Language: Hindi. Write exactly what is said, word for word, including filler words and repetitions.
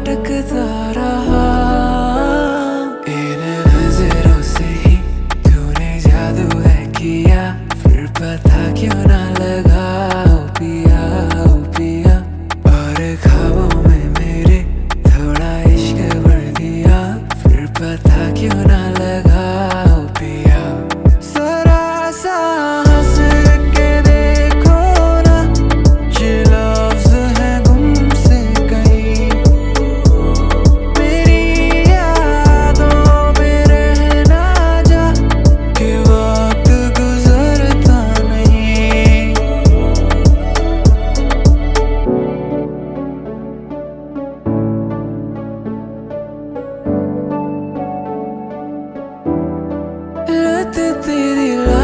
भटकता रहा। इन नजरों से ही तूने जादू है किया, फिर पता क्यों ना लगा ओ पिया ओ पिया। और ख्वाबों में मेरे थोड़ा इश्क भर दिया, फिर पता क्यों ना लगा ओ पिया। जरा सा हंस के देखो ना, ये लफ्ज़ है गुमसे कहीं। मेरी यादों में रहना जा, कि वक्त गुजरता नहीं। लत तेरी